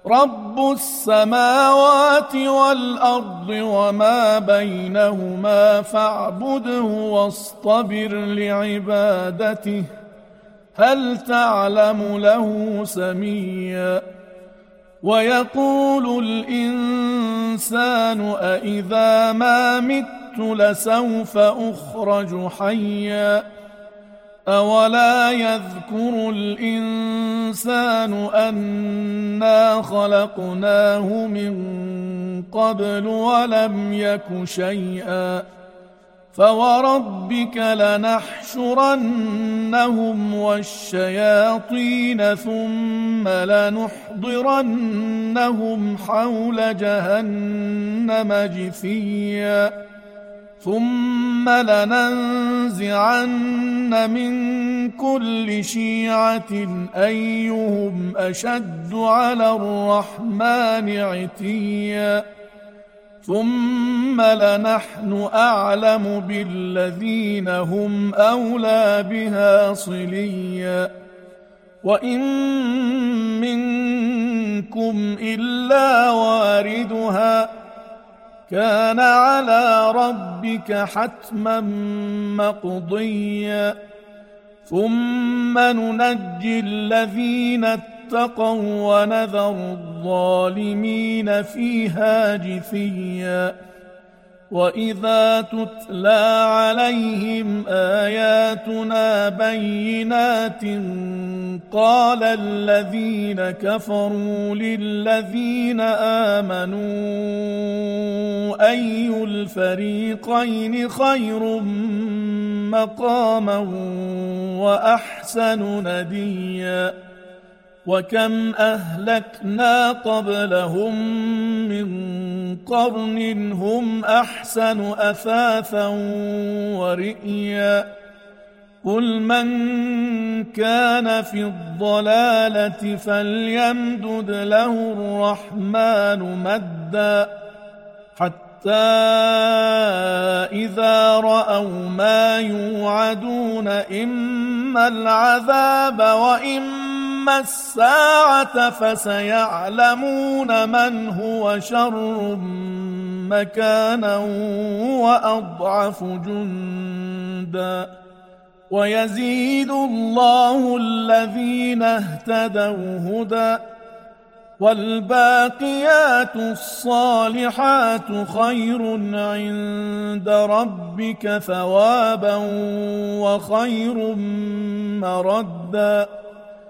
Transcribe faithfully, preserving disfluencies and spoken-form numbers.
رب السماوات والأرض وما بينهما فاعبده واصطبر لعبادته هل تعلم له سميا ويقول الإنسان أإذا ما مت لسوف أخرج حيا أولا يذكر الإنسان أنا خلقناه من قبل ولم يك شيئا فوربك لنحشرنهم والشياطين ثم لنحضرنهم حول جهنم جثيا ثم لننزعن من كل شيعة أيهم أشد على الرحمن عتيا ثم لنحن أعلم بالذين هم أولى بها صليا وإن منكم إلا واردها كان على ربك حتما مقضيا ثم ننجي الذين اتقوا ونذر الظالمين فيها جثيا وإذا تتلى عليهم آياتنا بينات قال الذين كفروا للذين آمنوا أي الفريقين خير مقاما وأحسن نديا وكم أهلكنا قبلهم من قرن هم أحسن أثاثا ورئيا قل من كان في الضلالة فليمدد له الرحمن مدا حتى إذا رأوا ما يوعدون إما العذاب وإما الساعة فسيعلمون من هو شر مكانا وأضعف جندا ويزيد الله الذين اهتدوا هدى والباقيات الصالحات خير عند ربك ثوابا وخير مردا